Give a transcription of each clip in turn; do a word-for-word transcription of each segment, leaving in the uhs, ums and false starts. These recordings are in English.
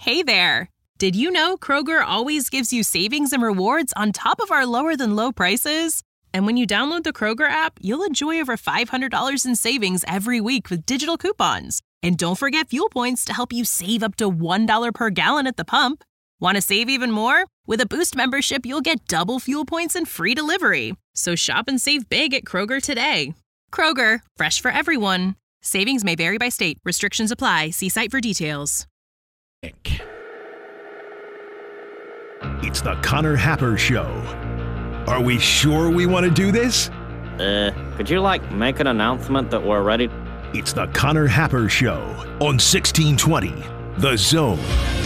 Hey there! Did you know Kroger always gives you savings and rewards on top of our lower-than-low prices? And when you download the Kroger app, you'll enjoy over five hundred dollars in savings every week with digital coupons. And don't forget fuel points to help you save up to one dollar per gallon at the pump. Want to save even more? With a Boost membership, you'll get double fuel points and free delivery. So shop and save big at Kroger today. Kroger, fresh for everyone. Savings may vary by state. Restrictions apply. See site for details. It's the Connor Happer Show. Are we sure we want to do this? Uh, could you, like, make an announcement that we're ready? It's the Connor Happer Show on sixteen twenty, The Zone.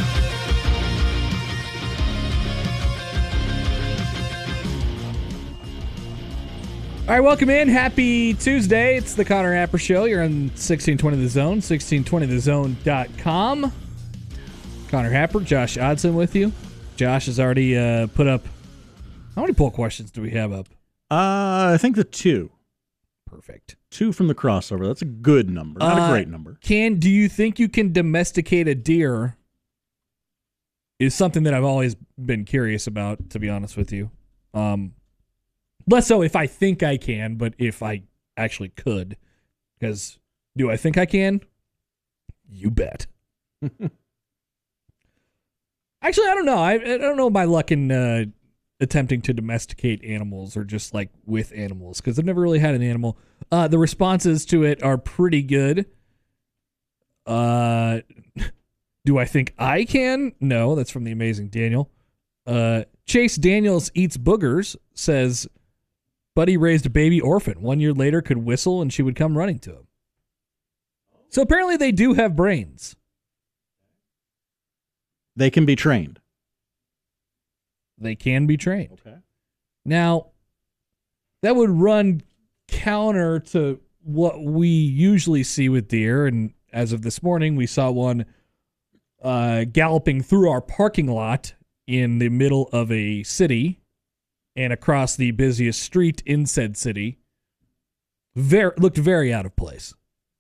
All right, welcome in. Happy Tuesday. It's the Connor Happer Show. You're on sixteen twenty The Zone, sixteen twenty the zone dot com. Connor Happer, Josh Odson with you. Josh has already uh, put up... How many poll questions do we have up? Uh, I think the two. Perfect. Two from the crossover. That's a good number. Not uh, a great number. Can Do you think you can domesticate a deer? Is something that I've always been curious about, to be honest with you. Um, less so if I think I can, but if I actually could. Because do I think I can? You bet. Actually, I don't know. I, I don't know my luck in uh, attempting to domesticate animals or just like with animals because I've never really had an animal. Uh, the responses to it are pretty good. Uh, do I think I can? No, that's from the amazing Daniel. Uh, Chase Daniels Eats Boogers says, Buddy raised a baby orphan. One year later could whistle and she would come running to him. So apparently they do have brains. They can be trained. They can be trained. Okay. Now, that would run counter to what we usually see with deer. And as of this morning, we saw one uh, galloping through our parking lot in the middle of a city and across the busiest street in said city. Very, looked very out of place.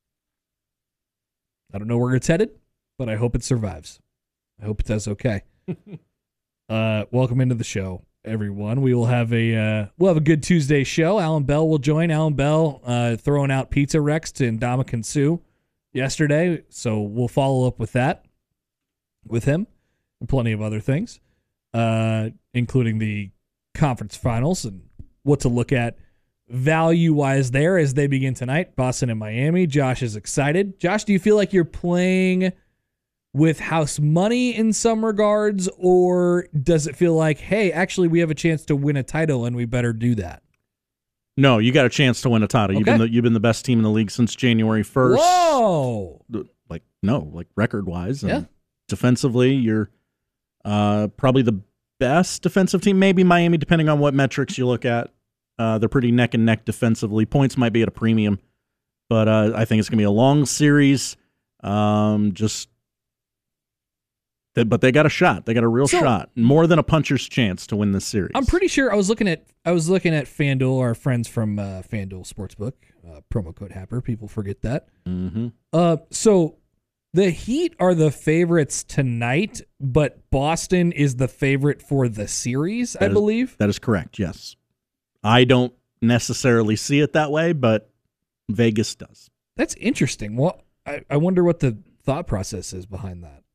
I don't know where it's headed, but I hope it survives. I hope it does okay. uh, welcome into the show, everyone. We will have a uh, we'll have a good Tuesday show. Alan Bell will join. Alan Bell uh, throwing out Pizza Rex to Ndamukong Suh yesterday, so we'll follow up with that with him and plenty of other things, uh, including the conference finals and what to look at value-wise there as they begin tonight. Boston and Miami. Josh is excited. Josh, do you feel like you're playing with house money in some regards, or does it feel like, hey, actually we have a chance to win a title and we better do that? No, you got a chance to win a title. Okay. You've been the, you've been the best team in the league since January first. Whoa! Like, no, like record-wise. And yeah. Defensively, you're uh, probably the best defensive team. Maybe Miami, depending on what metrics you look at. Uh, they're pretty neck and neck defensively. Points might be at a premium, but uh, I think it's going to be a long series. Um, just... But they got a shot. They got a real so, shot, more than a puncher's chance to win this series. I'm pretty sure I was looking at I was looking at FanDuel, our friends from uh, FanDuel Sportsbook, uh, promo code Happer. People forget that. Mm-hmm. Uh, so the Heat are the favorites tonight, but Boston is the favorite for the series, that I is, believe. That is correct. Yes, I don't necessarily see it that way, but Vegas does. That's interesting. Well, I, I wonder what the thought process is behind that.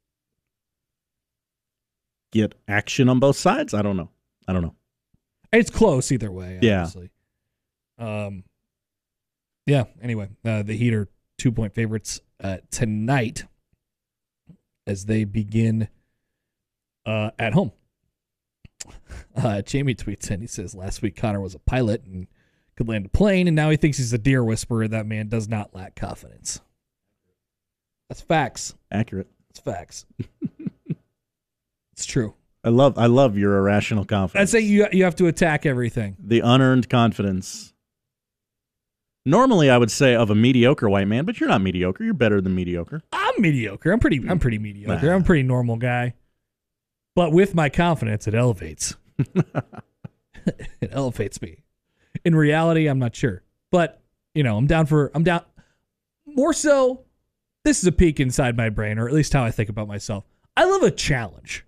Get action on both sides? I don't know. I don't know. It's close either way, yeah. obviously. Um, yeah, anyway, uh, the Heat are two-point favorites uh, tonight as they begin uh, at home. Uh, Jamie tweets in, he says, last week Connor was a pilot and could land a plane, and now he thinks he's a deer whisperer. That man does not lack confidence. That's facts. Accurate. That's facts. It's true. I love I love your irrational confidence. I'd say you you have to attack everything. The unearned confidence. Normally I would say of a mediocre white man, but you're not mediocre. You're better than mediocre. I'm mediocre. I'm pretty I'm pretty mediocre. Nah. I'm a pretty normal guy. But with my confidence, it elevates. It elevates me. In reality, I'm not sure. But, you know, I'm down for I'm down more so this is a peek inside my brain, or at least how I think about myself. I love a challenge.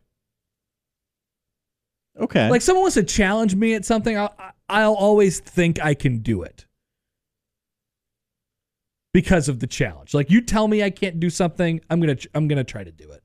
Okay. Like someone wants to challenge me at something, I'll, I'll always think I can do it because of the challenge. Like you tell me I can't do something, I'm gonna I'm gonna try to do it.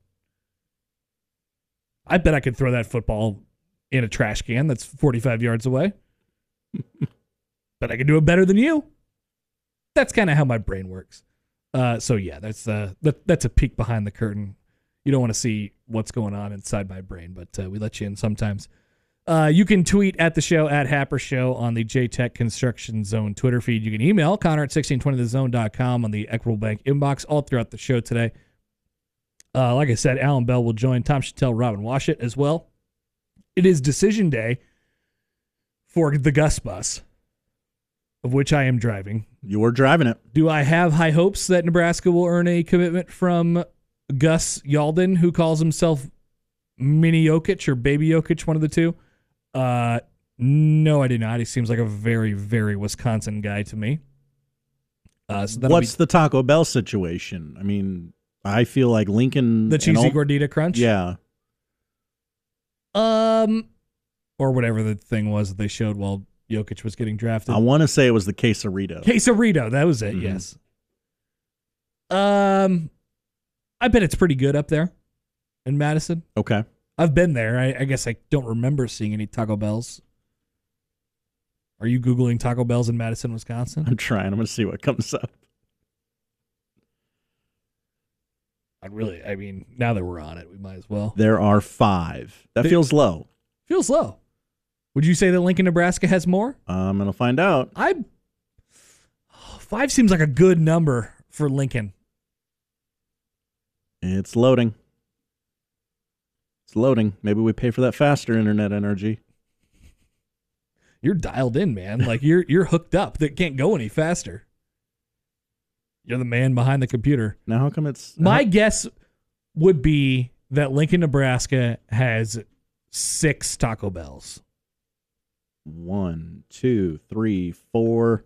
I bet I could throw that football in a trash can that's forty-five yards away. But I can do it better than you. That's kind of how my brain works. Uh, so yeah, that's uh, that, that's a peek behind the curtain. You don't want to see what's going on inside my brain, but uh, we let you in sometimes. Uh, you can tweet at the show, at Happer Show, on the J-Tech Construction Zone Twitter feed. You can email Connor at sixteen twenty the zone dot com on the Equitable Bank inbox all throughout the show today. Uh, like I said, Alan Bell will join. Tom Chattel, Robin Washut as well. It is decision day for the Gus Bus, of which I am driving. You were driving it. Do I have high hopes that Nebraska will earn a commitment from Gus Yalden, who calls himself Mini Jokic or Baby Jokic, one of the two? Uh, no, I do not. He seems like a very, very Wisconsin guy to me. Uh, so What's be the Taco Bell situation? I mean, I feel like Lincoln... the cheesy all, gordita crunch? Yeah. Um, or whatever the thing was that they showed while Jokic was getting drafted. I want to say it was the Quesarito. Quesarito, that was it, Mm-hmm. yes. Um, I bet it's pretty good up there in Madison. Okay. I've been there. I, I guess I don't remember seeing any Taco Bells. Are you Googling Taco Bells in Madison, Wisconsin? I'm trying. I'm going to see what comes up. I'd really, I mean, now that we're on it, we might as well. There are five. That They- feels low. Feels low. Would you say that Lincoln, Nebraska has more? I'm going to find out. I five seems like a good number for Lincoln. It's loading. It's loading. Maybe we pay for that faster internet energy. You're dialed in, man. Like you're you're hooked up. That can't go any faster. You're the man behind the computer. Now, how come it's... My how- guess would be that Lincoln, Nebraska has six Taco Bells. One, two, three, four,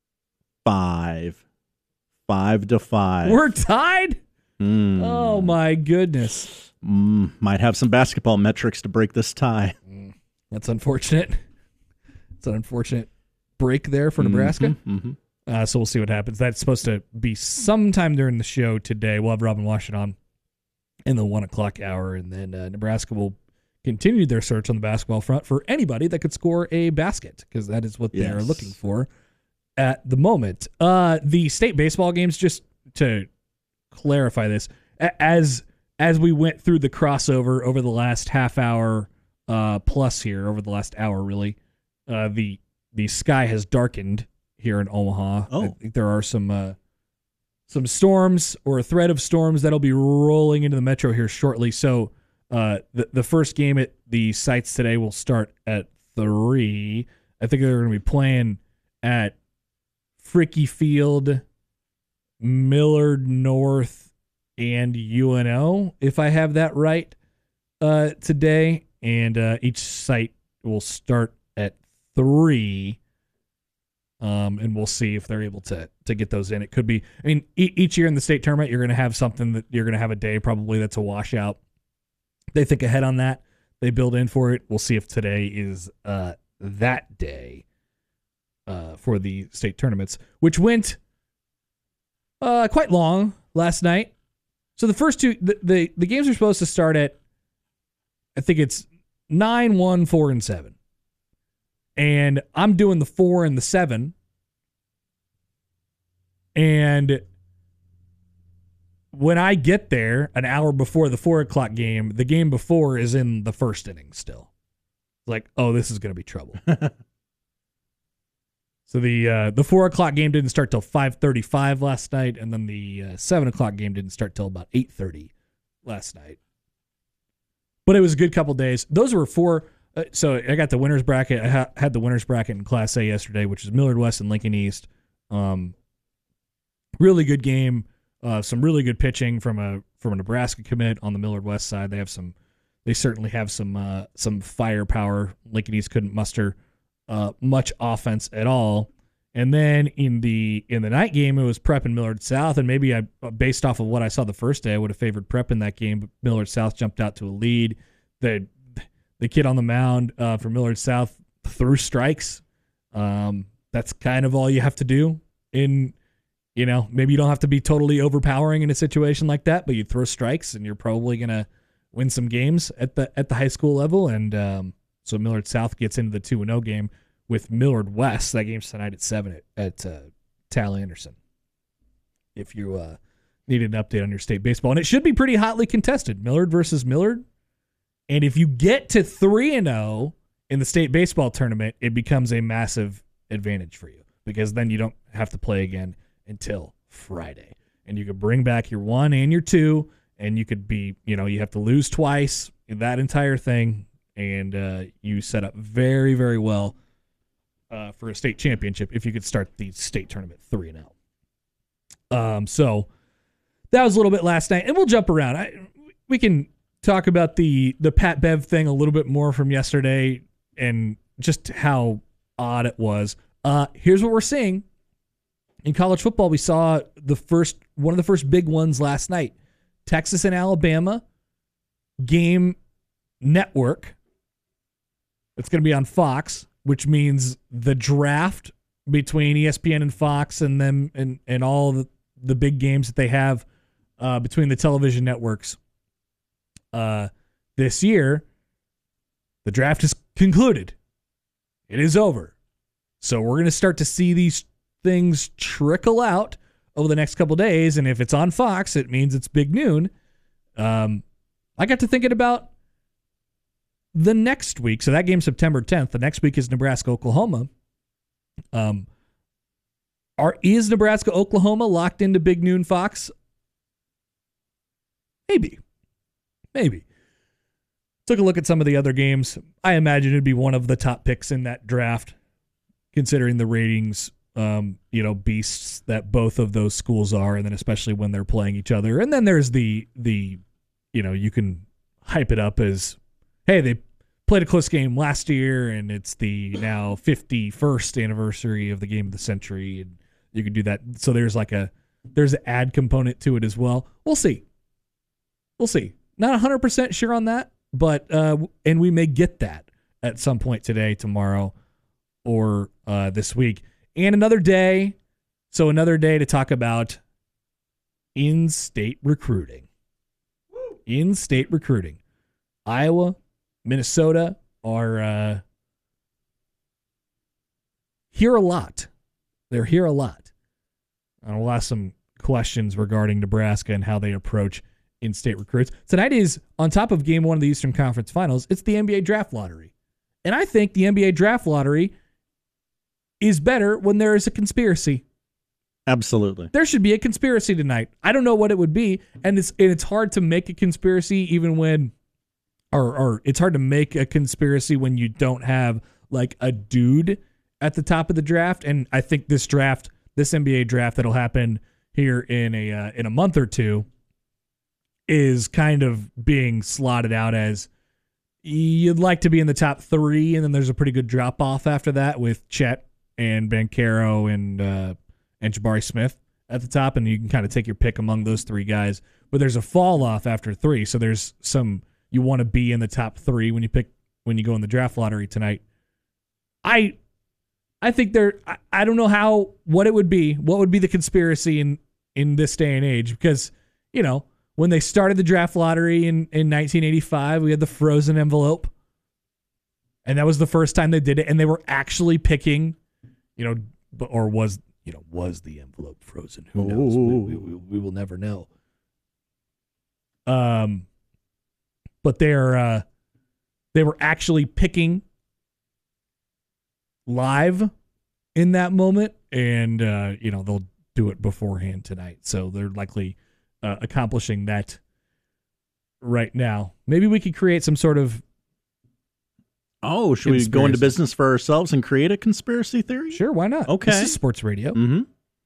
five. Five to five. We're tied? Mm. Oh, my goodness. Mm, might have some basketball metrics to break this tie. That's unfortunate. It's an unfortunate break there for Nebraska. Mm-hmm, mm-hmm. Uh, so we'll see what happens. That's supposed to be sometime during the show today. We'll have Robin Washut on in the one o'clock hour, and then uh, Nebraska will continue their search on the basketball front for anybody that could score a basket, because that is what they're Yes. looking for at the moment. Uh, the state baseball games, just to clarify this, a- as as we went through the crossover over the last half hour uh, plus here, over the last hour really, uh, the the sky has darkened here in Omaha. Oh. I think there are some uh, some storms or a threat of storms that'll be rolling into the metro here shortly. So uh, the the first game at the sites today will start at three. I think they're going to be playing at Fricky Field, Millard North, and U N O, if I have that right, uh, today. And uh, each site will start at three. Um, and we'll see if they're able to to get those in. It could be, I mean, e- each year in the state tournament, you're going to have something that you're going to have a day probably that's a washout. They think ahead on that. They build in for it. We'll see if today is uh, that day uh, for the state tournaments, which went uh, quite long last night. So the first two, the, the, the games are supposed to start at, I think it's nine, one, four, and seven. And I'm doing the four and the seven. And when I get there an hour before the four o'clock game, the game before is in the first inning still. Like, oh, this is going to be trouble. So the uh, the four o'clock game didn't start till five thirty-five last night, and then the uh, seven o'clock game didn't start till about eight thirty last night. But it was a good couple days. Those were four. Uh, so I got the winners bracket. I ha- had the winners bracket in Class A yesterday, which is Millard West and Lincoln East. Um, really good game. Uh, some really good pitching from a from a Nebraska commit on the Millard West side. They have some. They certainly have some uh, some firepower. Lincoln East couldn't muster uh, much offense at all, And then in the in the night game, it was Prep and Millard South. And maybe I, based off of what I saw the first day, I would have favored Prep in that game. But Millard South jumped out to a lead. The the kid on the mound uh, for Millard South threw strikes. Um, that's kind of all you have to do. In you know, maybe you don't have to be totally overpowering in a situation like that, but you throw strikes, and you're probably gonna win some games at the at the high school level. And um, so Millard South gets into the two and oh game with Millard West. That game's tonight at seven at, at uh, Tal Anderson. If you uh, need an update on your state baseball. And it should be pretty hotly contested. Millard versus Millard. And if you get to three and oh in the state baseball tournament, it becomes a massive advantage for you, because then you don't have to play again until Friday. And you could bring back your one and your two, and you could be, you know, you have to lose twice in that entire thing, and uh, you set up very, very well Uh, for a state championship if you could start the state tournament three and oh. Um, so that was a little bit last night, and we'll jump around. I, we can talk about the the Pat Bev thing a little bit more from yesterday and just how odd it was. Uh, here's what we're seeing in college football. We saw the first one of the first big ones last night. Texas and Alabama game network. It's going to be on Fox, which means the draft between E S P N and Fox and them and, and all the, the big games that they have uh, between the television networks uh, this year, the draft is concluded. It is over. So we're going to start to see these things trickle out over the next couple days, and if it's on Fox, it means it's big noon. Um, I got to thinking about the next week. So that game's September tenth. The next week is Nebraska, Oklahoma. Um, are is Nebraska, Oklahoma locked into Big Noon Fox? Maybe. Maybe. Took a look at some of the other games. I imagine it'd be one of the top picks in that draft, considering the ratings, um, you know, beasts that both of those schools are, and then especially when they're playing each other. And then there's the, the you know, you can hype it up as, hey, they played a close game last year, and it's the now fifty-first anniversary of the game of the century, and you can do that. So there's like a there's an ad component to it as well. We'll see. We'll see. Not one hundred percent sure on that, but uh, and we may get that at some point today, tomorrow, or uh, this week. And another day, so another day to talk about in-state recruiting. In-state recruiting. Iowa, Minnesota are uh, here a lot. They're here a lot. And we'll ask some questions regarding Nebraska and how they approach in-state recruits. Tonight is, on top of game one of the Eastern Conference Finals, it's the N B A Draft Lottery. And I think the N B A Draft Lottery is better when there is a conspiracy. Absolutely. There should be a conspiracy tonight. I don't know what it would be, and it's and it's hard to make a conspiracy even when Or, or it's hard to make a conspiracy when you don't have like a dude at the top of the draft. And I think this draft, this N B A draft that'll happen here in a uh, in a month or two, is kind of being slotted out as you'd like to be in the top three, and then there's a pretty good drop off after that with Chet and Banchero and uh, and Jabari Smith at the top, and you can kind of take your pick among those three guys. But there's a fall off after three, so there's some. You want to be in the top three when you pick when you go in the draft lottery tonight. I I think there I, I don't know how what it would be. What would be the conspiracy in, in this day and age? Because, you know, when they started the draft lottery in, in nineteen eighty-five, we had the frozen envelope. And that was the first time they did it. And they were actually picking, you know, or was you know, was the envelope frozen? Who knows? We, we, we, we will never know. Um But they're uh, they were actually picking live in that moment, and uh, you know they'll do it beforehand tonight. So they're likely uh, accomplishing that right now. Maybe we could create some sort of oh, should we go into business for ourselves and create a conspiracy theory? Sure, why not? Okay, this is sports radio. Mm-hmm.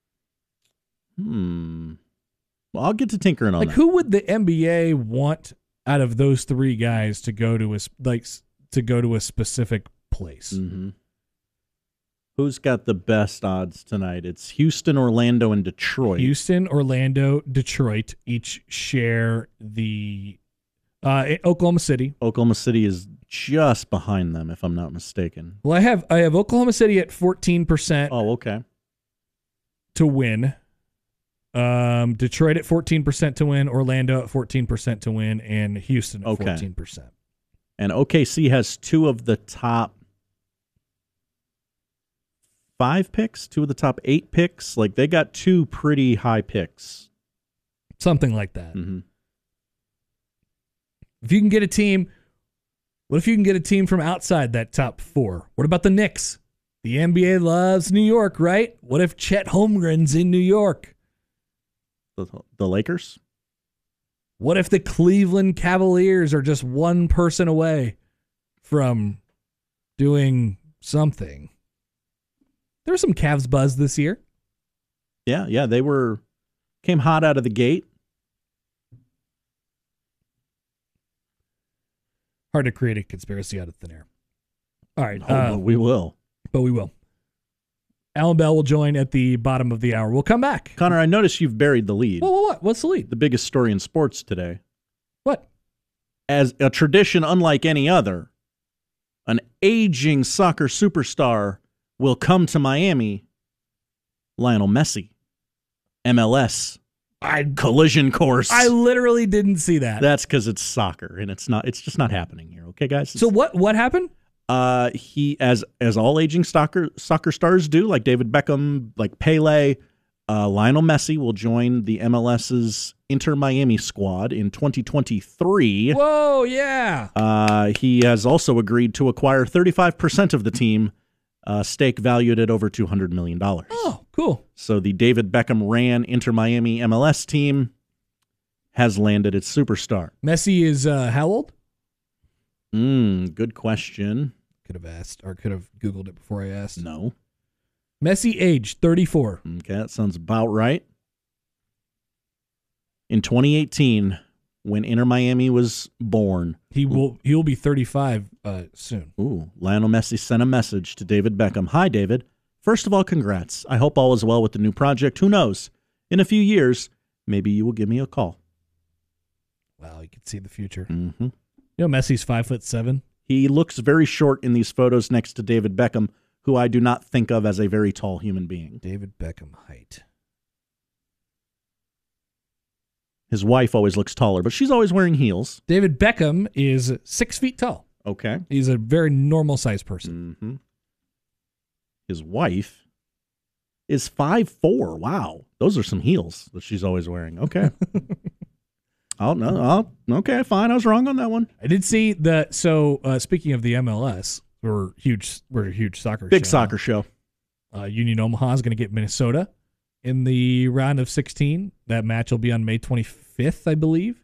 Hmm. Well, I'll get to tinkering on like, that. Who would the N B A want out of those three guys to go to a like to go to a specific place? Mm-hmm. Who's got the best odds tonight? It's Houston, Orlando, and Detroit. Houston, Orlando, Detroit each share the uh, Oklahoma City. Oklahoma City is just behind them, if I'm not mistaken. Well, I have I have Oklahoma City at fourteen percent Oh, okay. to win. Um, Detroit at fourteen percent to win, Orlando at fourteen percent to win, and Houston at Okay. fourteen percent. And O K C has two of the top five picks, two of the top eight picks. Like, they got two pretty high picks. Something like that. Mm-hmm. If you can get a team, what if you can get a team from outside that top four? What about the Knicks? The N B A loves New York, right? What if Chet Holmgren's in New York? The, the Lakers? What if the Cleveland Cavaliers are just one person away from doing something? There was some Cavs buzz this year. Yeah, yeah, they were came hot out of the gate. Hard to create a conspiracy out of thin air. All right. Oh, uh, but we will. But we will. Alan Bell will join at the bottom of the hour. We'll come back. Connor, I noticed you've buried the lead. What, what, what? What's the lead? The biggest story in sports today. What? As a tradition unlike any other, an aging soccer superstar will come to Miami. Lionel Messi. M L S. I Collision course. I literally didn't see that. That's because it's soccer, and it's not. It's just not happening here. Okay, guys. So what? What happened? Uh, he as as all aging soccer soccer stars do, like David Beckham, like Pele. Uh, Lionel Messi will join the M L S's Inter Miami squad in twenty twenty-three. Whoa, yeah. Uh, he has also agreed to acquire thirty-five percent of the team, uh, stake valued at over two hundred million dollars. Oh, cool. So the David Beckham ran Inter Miami M L S team has landed its superstar. Messi is uh, how old? Mm, good question. Could have asked or could have Googled it before I asked. No. Messi age thirty-four. Okay, that sounds about right. In twenty eighteen, when Inter Miami was born, He will he will be thirty-five uh, soon. ooh, Lionel Messi sent a message to David Beckham. Hi, David. First of all, congrats. I hope all is well with the new project. Who knows? In a few years, maybe you will give me a call. Wow, you can see the future. Mm-hmm. You know, Messi's five foot seven. He looks very short in these photos next to David Beckham, who I do not think of as a very tall human being. David Beckham height. His wife always looks taller, but she's always wearing heels. David Beckham is six feet tall. Okay. He's a very normal sized person. Mm-hmm. His wife is five foot four. Wow. Those are some heels that she's always wearing. Okay. Oh, no. I'll, okay, fine. I was wrong on that one. I did see that. So uh, speaking of the M L S, we're huge. We're a huge soccer. Big show. soccer show. Uh, Union Omaha is going to get Minnesota in the round of sixteen. That match will be on May twenty-fifth, I believe.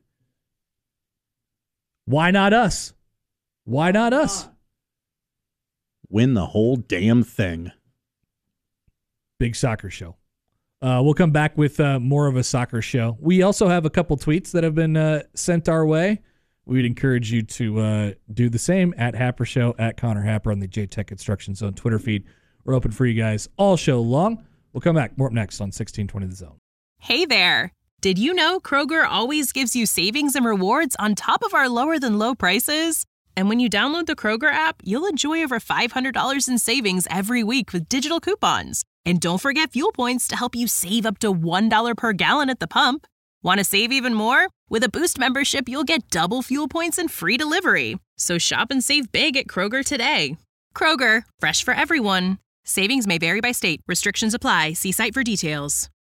Why not us? Why not us? Win the whole damn thing. Big soccer show. Uh, we'll come back with uh, more of a soccer show. We also have a couple tweets that have been uh, sent our way. We'd encourage you to uh, do the same at Happer Show, at Connor Happer on the J-Tech Construction Zone Twitter feed. We're open for you guys all show long. We'll come back. More up next on sixteen twenty The Zone. Hey there. Did you know Kroger always gives you savings and rewards on top of our lower than low prices? And when you download the Kroger app, you'll enjoy over five hundred dollars in savings every week with digital coupons. And don't forget fuel points to help you save up to one dollar per gallon at the pump. Want to save even more? With a Boost membership, you'll get double fuel points and free delivery. So shop and save big at Kroger today. Kroger, fresh for everyone. Savings may vary by state. Restrictions apply. See site for details.